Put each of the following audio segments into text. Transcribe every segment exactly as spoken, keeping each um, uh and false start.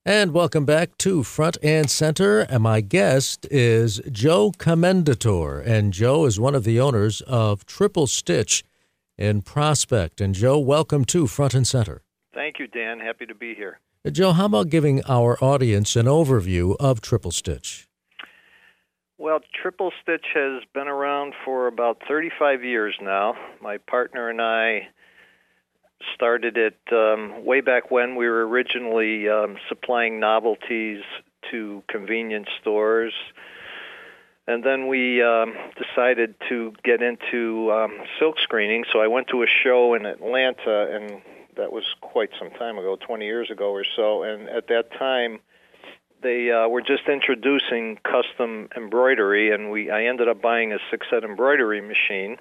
And welcome back to Front and Center. And my guest is Joe Commendatore. And Joe is one of the owners of Triple Stitch in Prospect. And Joe, welcome to Front and Center. Thank you, Dan. Happy to be here. Uh, Joe, how about giving our audience an overview of Triple Stitch? Well, Triple Stitch has been around for about thirty-five years now. My partner and I started it um, way back when we were originally um, supplying novelties to convenience stores. And then we um, decided to get into um, silk screening. So I went to a show in Atlanta, and that was quite some time ago, twenty years ago or so. And at that time, they uh, were just introducing custom embroidery, and we I ended up buying a six-set embroidery machine.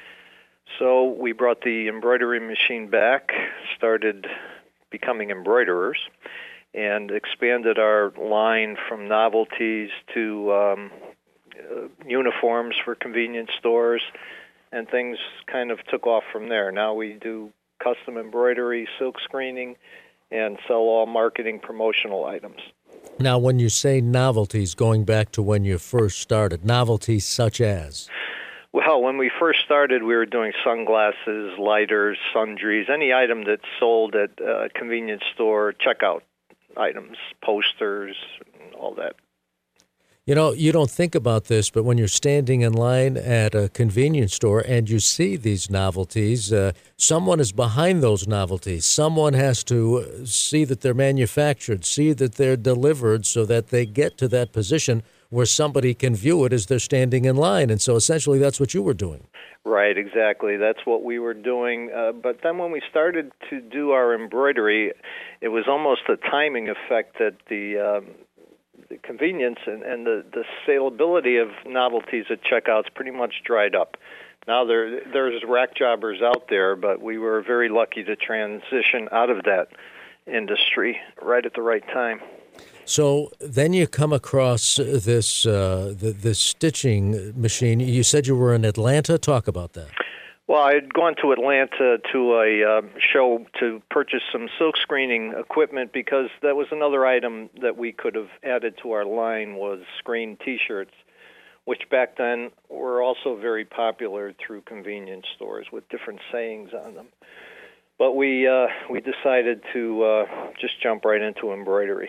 So we brought the embroidery machine back, started becoming embroiderers, and expanded our line from novelties to um, uh, uniforms for convenience stores, and things kind of took off from there. Now we do custom embroidery, silk screening, and sell all marketing promotional items. Now, when you say novelties, going back to when you first started, novelties such as? Well, when we first started, we were doing sunglasses, lighters, sundries, any item that's sold at a convenience store, checkout items, posters, all that. You know, you don't think about this, but when you're standing in line at a convenience store and you see these novelties, uh, someone is behind those novelties. Someone has to see that they're manufactured, see that they're delivered so that they get to that position where somebody can view it as they're standing in line. And so essentially that's what you were doing. Right, exactly. That's what we were doing. Uh, but then when we started to do our embroidery, it was almost a timing effect that the... Um, the convenience and, and the, the saleability of novelties at checkouts pretty much dried up. Now there there's rack jobbers out there, but we were very lucky to transition out of that industry right at the right time. So then you come across this uh, the, this stitching machine. You said you were in Atlanta. Talk about that. Well, I had gone to Atlanta to a uh, show to purchase some silk screening equipment because that was another item that we could have added to our line was screen T-shirts, which back then were also very popular through convenience stores with different sayings on them. But we uh, we decided to uh, just jump right into embroidery.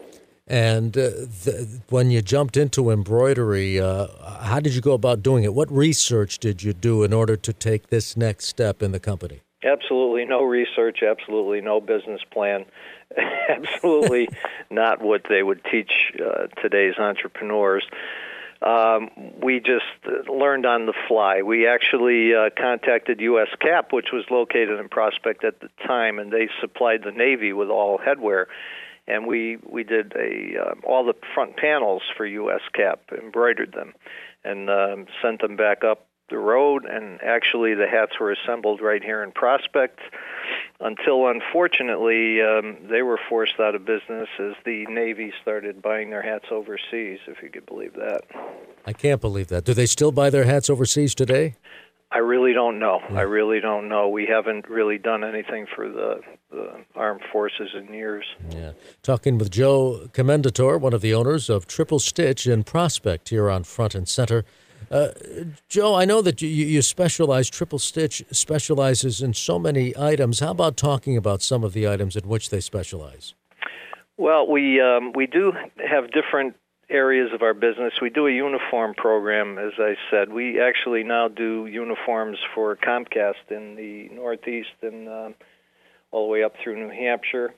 And uh, th- when you jumped into embroidery, uh, how did you go about doing it? What research did you do in order to take this next step in the company? Absolutely no research, absolutely no business plan, absolutely not what they would teach uh, today's entrepreneurs. Um, we just learned on the fly. We actually uh, contacted U S Cap, which was located in Prospect at the time, and they supplied the Navy with all headwear. And we we did a uh, all the front panels for U S Cap, embroidered them, and um, sent them back up the road. And actually, the hats were assembled right here in Prospect until, unfortunately, um, they were forced out of business as the Navy started buying their hats overseas, if you could believe that. I can't believe that. Do they still buy their hats overseas today? I really don't know. Yeah. I really don't know. We haven't really done anything for the, the armed forces in years. Yeah. Talking with Joe Commendatore, one of the owners of Triple Stitch in Prospect here on Front and Center. Uh, Joe, I know that you, you specialize, Triple Stitch specializes in so many items. How about talking about some of the items in which they specialize? Well, we um, we do have different areas of our business. We do a uniform program, as I said. We actually now do uniforms for Comcast in the Northeast and uh, all the way up through New Hampshire.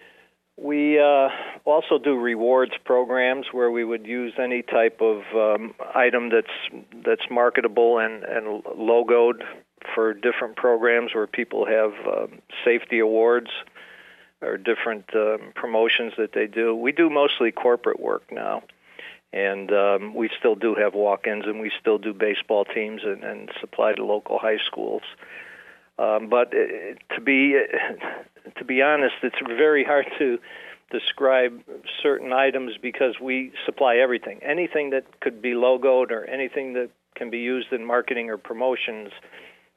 We uh, also do rewards programs where we would use any type of um, item that's that's marketable and, and logoed for different programs where people have um, safety awards or different um, promotions that they do. We do mostly corporate work now. And um, we still do have walk-ins, and we still do baseball teams and, and supply to local high schools. Um, but it, to be to be honest, it's very hard to describe certain items because we supply everything. Anything that could be logoed or anything that can be used in marketing or promotions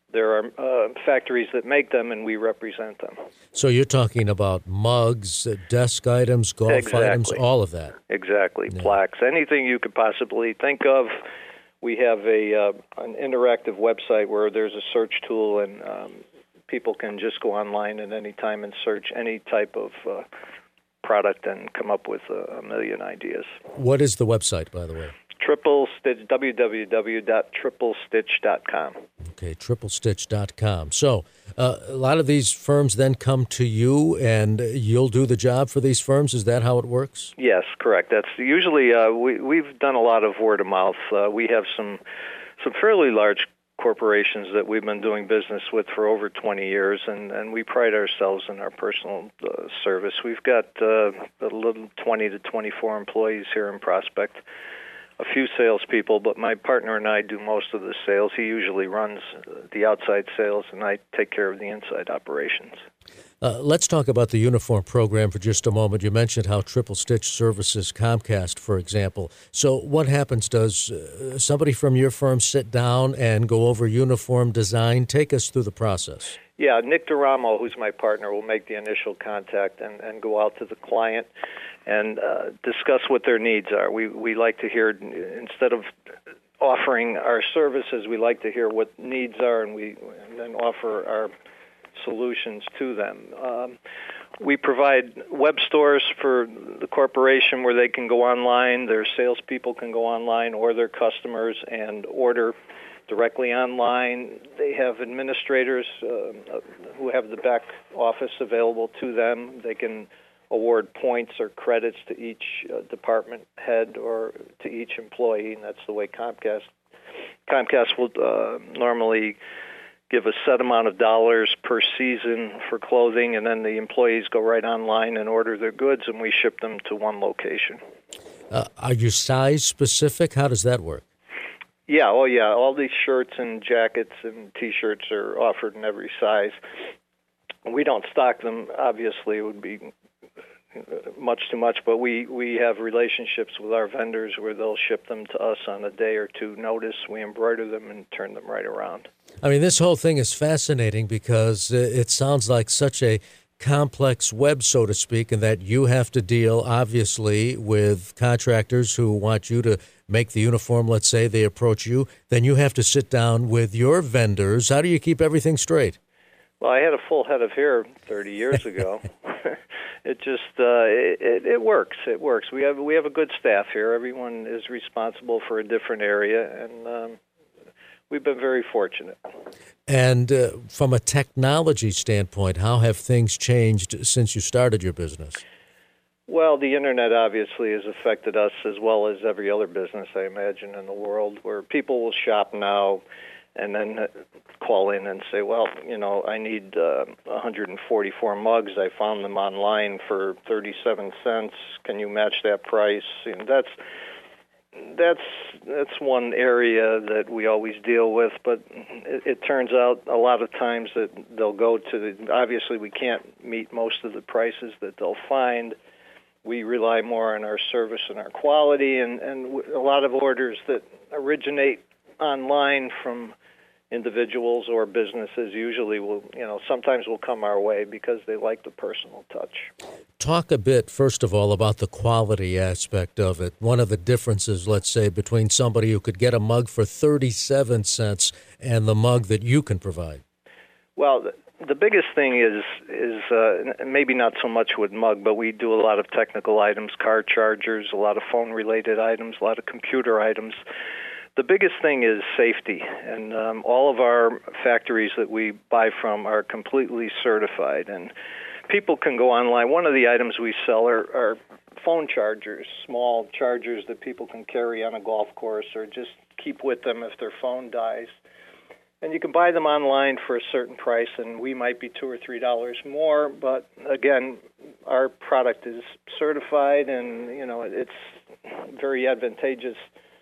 there are uh, factories that make them, and we represent them. So you're talking about mugs, uh, desk items, golf Exactly. items, all of that. Exactly, Yeah. plaques, anything you could possibly think of. We have a uh, an interactive website where there's a search tool, and um, people can just go online at any time and search any type of uh, product and come up with a, a million ideas. What is the website, by the way? Triple Stitch, w w w dot triple stitch dot com. Okay, triple stitch dot com. So uh, a lot of these firms then come to you, and you'll do the job for these firms? Is that how it works? Yes, correct. That's usually, uh, we, we've done a lot of word of mouth. Uh, we have some some fairly large corporations that we've been doing business with for over twenty years, and, and we pride ourselves in our personal uh, service. We've got uh, a little twenty to twenty-four employees here in Prospect, a few salespeople, but my partner and I do most of the sales. He usually runs the outside sales, and I take care of the inside operations. Uh, let's talk about the uniform program for just a moment. You mentioned how Triple Stitch services Comcast, for example. So what happens? Does uh, somebody from your firm sit down and go over uniform design? Take us through the process. Yeah, Nick DeRamo, who's my partner, will make the initial contact and, and go out to the client and uh, discuss what their needs are. We we like to hear, instead of offering our services, we like to hear what needs are, and we and then offer our solutions to them. Um, we provide web stores for the corporation where they can go online, their salespeople can go online, or their customers, and order directly online. They have administrators uh, who have the back office available to them. They can award points or credits to each uh, department head or to each employee, and that's the way Comcast Comcast will uh, normally give a set amount of dollars per season for clothing, and then the employees go right online and order their goods, and we ship them to one location. Uh, are you size specific? How does that work? Yeah, oh yeah, all these shirts and jackets and T-shirts are offered in every size. We don't stock them, obviously. It would be much too much, but we, we have relationships with our vendors where they'll ship them to us on a day or two notice. We embroider them and turn them right around. I mean, this whole thing is fascinating because it sounds like such a complex web, so to speak, and that you have to deal, obviously, with contractors who want you to make the uniform. Let's say they approach you. Then you have to sit down with your vendors. How do you keep everything straight? Well, I had a full head of hair thirty years ago. It just uh, it, it works. It works. We have we have a good staff here. Everyone is responsible for a different area, and um, we've been very fortunate. And uh, from a technology standpoint, how have things changed since you started your business? Well, the internet obviously has affected us as well as every other business, I imagine, in the world, where people will shop now and then call in and say, well, you know, I need uh, one hundred forty-four mugs. I found them online for thirty-seven cents. Can you match that price? And that's that's that's one area that we always deal with, but it, it turns out a lot of times that they'll go to the, obviously we can't meet most of the prices that they'll find. We rely more on our service and our quality, and, and a lot of orders that originate online from individuals or businesses usually will, you know, sometimes will come our way because they like the personal touch. Talk a bit, first of all, about the quality aspect of it. One of the differences, let's say, between somebody who could get a mug for thirty-seven cents and the mug that you can provide. Well, the, the biggest thing is, is uh, maybe not so much with mug, but we do a lot of technical items, car chargers, a lot of phone-related items, a lot of computer items. The biggest thing is safety, and um, all of our factories that we buy from are completely certified, and people can go online. One of the items we sell are, are phone chargers, small chargers that people can carry on a golf course or just keep with them if their phone dies. And you can buy them online for a certain price, and we might be two or three dollars more, but again, our product is certified, and you know it's very advantageous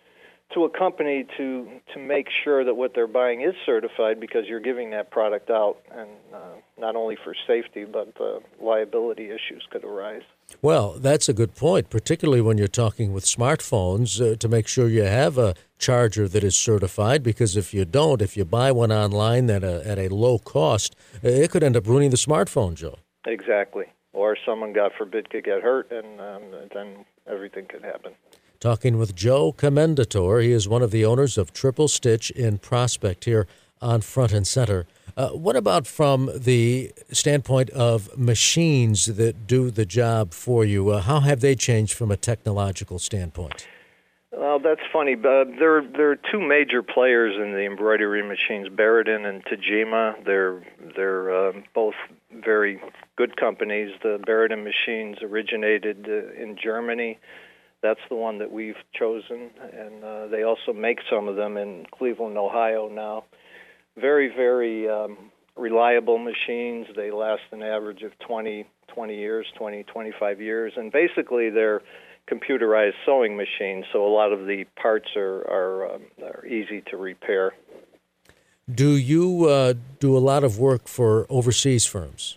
to a company to to make sure that what they're buying is certified, because you're giving that product out, and uh, not only for safety, but uh, liability issues could arise. Well, that's a good point, particularly when you're talking with smartphones, uh, to make sure you have a charger that is certified, because if you don't, if you buy one online at a, at a low cost, uh, it could end up ruining the smartphone, Joe. Exactly. Or someone, God forbid, could get hurt, and um, then everything could happen. Talking with Joe Commendatore. He is one of the owners of Triple Stitch in Prospect here on Front and Center. Uh, what about from the standpoint of machines that do the job for you? Uh, how have they changed from a technological standpoint? Well, that's funny. Uh, there, there are two major players in the embroidery machines, Beridan and Tajima. They're they're uh, both very good companies. The Beridan machines originated uh, in Germany. That's the one that we've chosen, and uh, they also make some of them in Cleveland, Ohio now. Very, very um, reliable machines. They last an average of twenty, twenty years, twenty, twenty-five years, and basically they're computerized sewing machines, so a lot of the parts are are, um, are easy to repair. Do you uh, do a lot of work for overseas firms?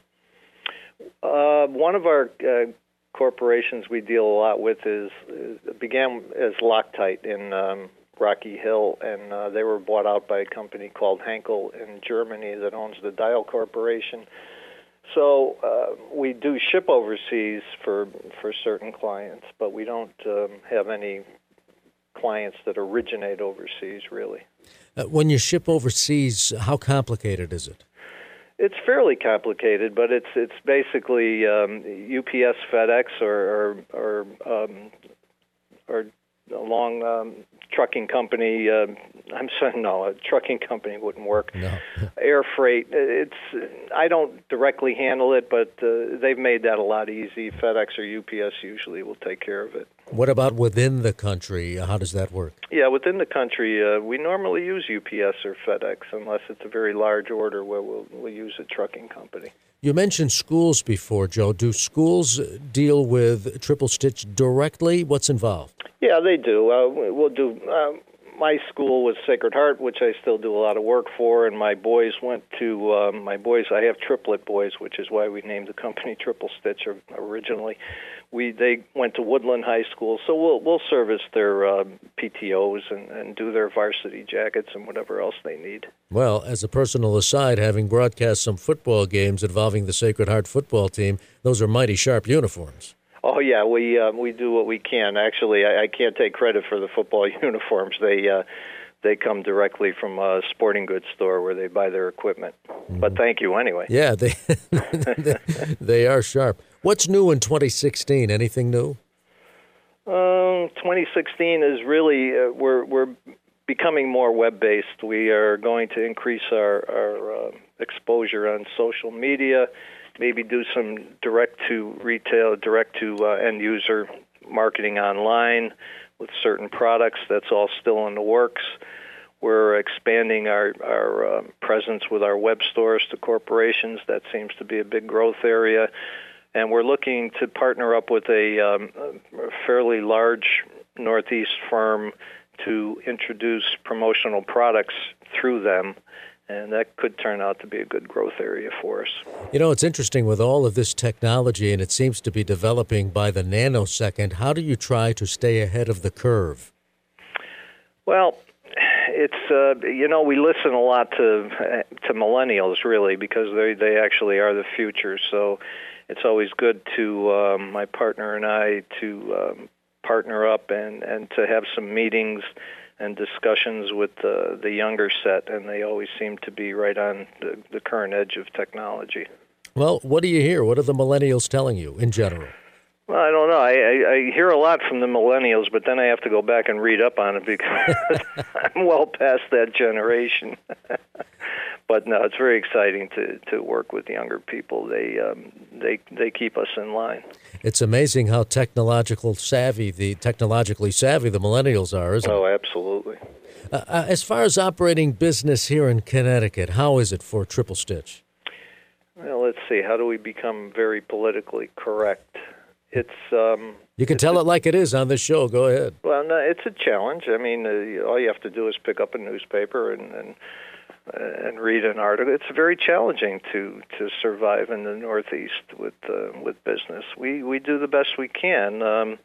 Uh, one of our uh, corporations we deal a lot with is, is began as Loctite in um, Rocky Hill, and uh, they were bought out by a company called Henkel in Germany that owns the Dial Corporation. So uh, we do ship overseas for for certain clients, but we don't um, have any clients that originate overseas, really. Uh, when you ship overseas, how complicated is it? It's fairly complicated, but it's it's basically um, U P S, FedEx, or or or, um, or a long um, trucking company. Uh, I'm sorry, no, a trucking company wouldn't work. No. Air freight. It's I don't directly handle it, but uh, they've made that a lot easy. FedEx or U P S usually will take care of it. What about within the country? How does that work? Yeah, within the country, uh, we normally use U P S or FedEx unless it's a very large order where we'll, we'll use a trucking company. You mentioned schools before, Joe. Do schools deal with Triple Stitch directly? What's involved? Yeah, they do. Uh, we'll do. Uh, my school was Sacred Heart, which I still do a lot of work for, and my boys went to um, my boys. I have triplet boys, which is why we named the company Triple Stitch originally. We they went to Woodland High School, so we'll we'll service their uh, P T Os and, and do their varsity jackets and whatever else they need. Well, as a personal aside, having broadcast some football games involving the Sacred Heart football team, those are mighty sharp uniforms. Oh yeah, we uh, we do what we can. Actually, I, I can't take credit for the football uniforms. They uh, they come directly from a sporting goods store where they buy their equipment. Mm-hmm. But thank you anyway. Yeah, they they are sharp. What's new in twenty sixteen? Anything new? Um, twenty sixteen is really uh, we're we're becoming more web-based. We are going to increase our our uh, exposure on social media. Maybe do some direct-to-retail, direct-to-end-user marketing online with certain products. That's all still in the works. We're expanding our, our uh, presence with our web stores to corporations. That seems to be a big growth area. And we're looking to partner up with a, um, a fairly large Northeast firm to introduce promotional products through them. And that could turn out to be a good growth area for us. You know, it's interesting with all of this technology, and it seems to be developing by the nanosecond. How do you try to stay ahead of the curve? Well, it's, uh, you know, we listen a lot to to millennials, really, because they, they actually are the future. So it's always good to, um, my partner and I, to um, partner up and, and to have some meetings and discussions with uh, the younger set, and they always seem to be right on the, the current edge of technology. Well, what do you hear? What are the millennials telling you in general? Well, I don't know. I, I, I hear a lot from the millennials, but then I have to go back and read up on it because I'm well past that generation. But no, it's very exciting to, to work with younger people. They um, they they keep us in line. It's amazing how technological savvy the technologically savvy the millennials are, isn't it? Oh, absolutely. Uh, uh, as far as operating business here in Connecticut, how is it for Triple Stitch? Well, let's see. How do we become very politically correct? it's um, You can it's tell a, it like it is on this show. Go ahead. well, no, it's a challenge. I mean, uh, all you have to do is pick up a newspaper and and, uh, and read an article. It's very challenging to, to survive in the Northeast with uh, with business. We we do the best we can. Um,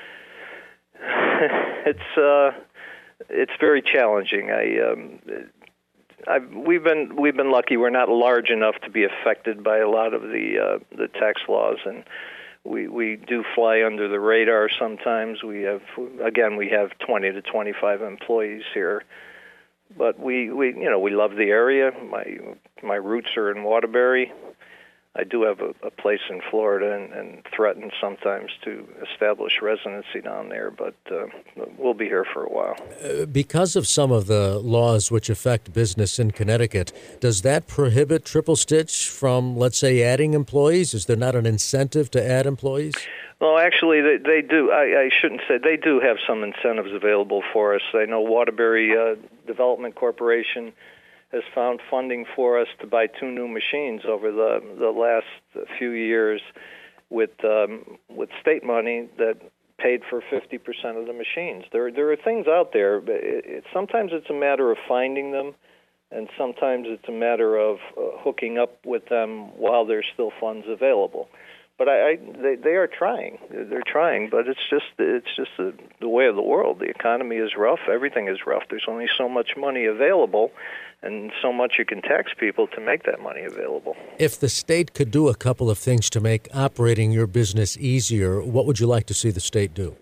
it's uh, it's very challenging. I. Um, I've, we've been we've been lucky. We're not large enough to be affected by a lot of the uh, the tax laws, and we we do fly under the radar sometimes. We have again we have twenty to twenty-five employees here, but we, we you know we love the area. My my roots are in Waterbury. I do have a, a place in Florida and, and threaten sometimes to establish residency down there, but uh, we'll be here for a while. Uh, because of some of the laws which affect business in Connecticut, does that prohibit Triple Stitch from, let's say, adding employees? Is there not an incentive to add employees? Well, actually, they, they do. I, I shouldn't say they do have some incentives available for us. I know Waterbury uh, Development Corporation has found funding for us to buy two new machines over the the last few years with um, with state money that paid for fifty percent of the machines. There there are things out there, but it, it, sometimes it's a matter of finding them, and sometimes it's a matter of uh, hooking up with them while there's still funds available. But I, I they they are trying. They're trying, but it's just it's just the, the way of the world. The economy is rough. Everything is rough. There's only so much money available, and so much you can tax people to make that money available. If the state could do a couple of things to make operating your business easier, what would you like to see the state do?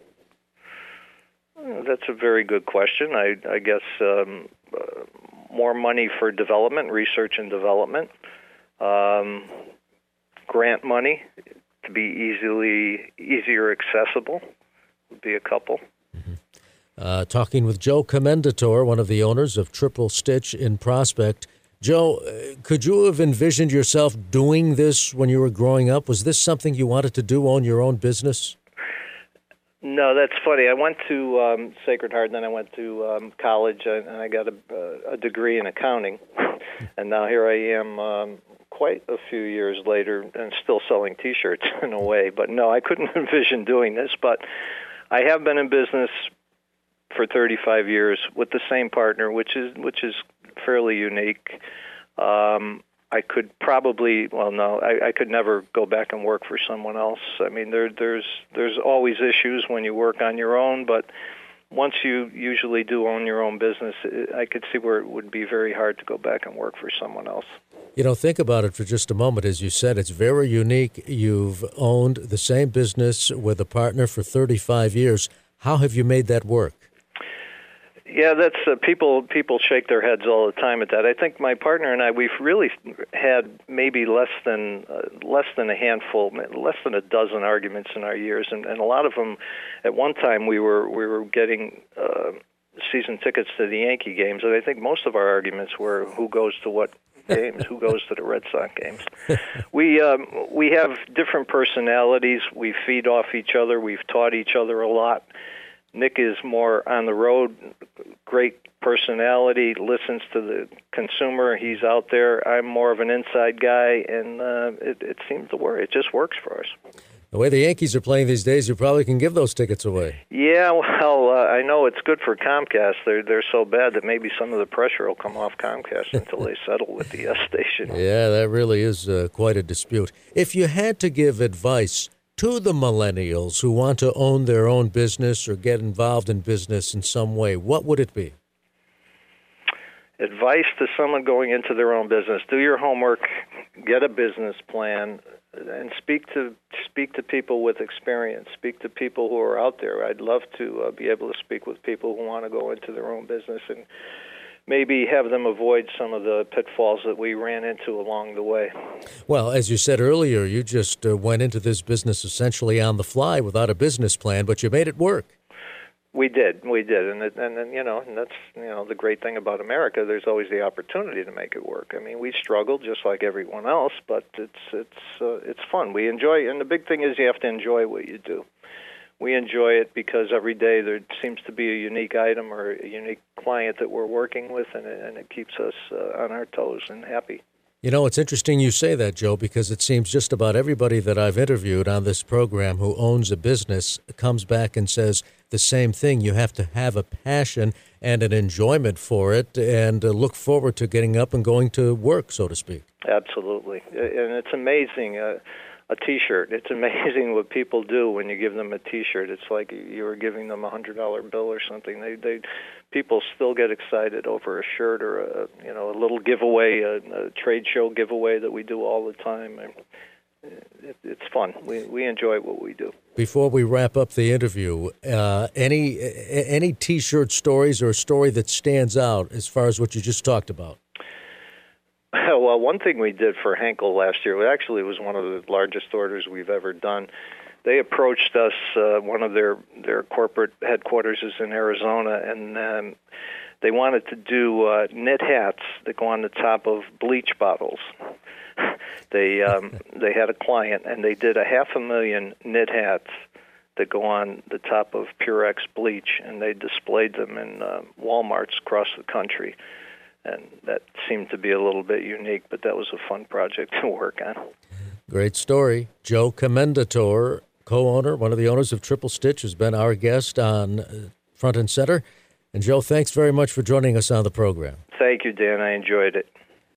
That's a very good question. I, I guess um, uh, more money for development, research and development, um, grant money to be easily easier accessible would be a couple. Mm-hmm. Uh, talking with Joe Commendatore, one of the owners of Triple Stitch in Prospect. Joe, uh, could you have envisioned yourself doing this when you were growing up? Was this something you wanted to do, own your own business? No, that's funny. I went to um, Sacred Heart, and then I went to um, college, and I got a, a degree in accounting. And now here I am um, quite a few years later and still selling T-shirts in a way. But no, I couldn't envision doing this. But I have been in business for thirty-five years with the same partner, which is which is fairly unique. Um, I could probably, well, no, I, I could never go back and work for someone else. I mean, there, there's there's always issues when you work on your own, but once you usually do own your own business, I could see where it would be very hard to go back and work for someone else. You know, think about it for just a moment. As you said, it's very unique. You've owned the same business with a partner for thirty-five years. How have you made that work? Yeah, that's uh, people. People shake their heads all the time at that. I think my partner and I, we've really had maybe less than uh, less than a handful, less than a dozen arguments in our years, and, and a lot of them. At one time, we were we were getting uh, season tickets to the Yankee games, and I think most of our arguments were who goes to what games, who goes to the Red Sox games. We um, we have different personalities. We feed off each other. We've taught each other a lot. Nick is more on the road, great personality, listens to the consumer. He's out there. I'm more of an inside guy, and uh, it, it seems to work. It just works for us. The way the Yankees are playing these days, you probably can give those tickets away. Yeah, well, uh, I know it's good for Comcast. They're they're so bad that maybe some of the pressure will come off Comcast until they settle with the S station. Yeah, that really is uh, quite a dispute. If you had to give advice to the millennials who want to own their own business or get involved in business in some way, what would it be? Advice to someone going into their own business: do your homework, get a business plan, and speak to speak to people with experience. Speak to people who are out there. I'd love to uh, be able to speak with people who want to go into their own business and maybe have them avoid some of the pitfalls that we ran into along the way. Well, as you said earlier, you just uh, went into this business essentially on the fly without a business plan, but you made it work. We did, we did, and it, and, and you know, and that's you know the great thing about America. There's always the opportunity to make it work. I mean, we struggled just like everyone else, but it's it's uh, it's fun. We enjoy, and the big thing is you have to enjoy what you do. We enjoy it because every day there seems to be a unique item or a unique client that we're working with, and it, and it keeps us uh, on our toes and happy. You know, it's interesting you say that, Joe, because it seems just about everybody that I've interviewed on this program who owns a business comes back and says the same thing. You have to have a passion and an enjoyment for it and uh, look forward to getting up and going to work, so to speak. Absolutely. And it's amazing. Uh, a T-shirt. It's amazing what people do when you give them a T-shirt. It's like you were giving them a hundred dollar bill or something. They, they, people still get excited over a shirt or a, you know, a little giveaway, a, a trade show giveaway that we do all the time. And it, it's fun. We we enjoy what we do. Before we wrap up the interview, uh, any any T-shirt stories or a story that stands out as far as what you just talked about? Well, one thing we did for Henkel last year, it actually was one of the largest orders we've ever done. They approached us, uh, one of their, their corporate headquarters is in Arizona, and um, they wanted to do uh, knit hats that go on the top of bleach bottles. they um, they had a client, and they did a half a million knit hats that go on the top of Purex bleach, and they displayed them in uh, Walmarts across the country. And that seemed to be a little bit unique, but that was a fun project to work on. Great story. Joe Commendatore, co-owner, one of the owners of Triple Stitch, has been our guest on Front and Center. And Joe, thanks very much for joining us on the program. Thank you, Dan. I enjoyed it.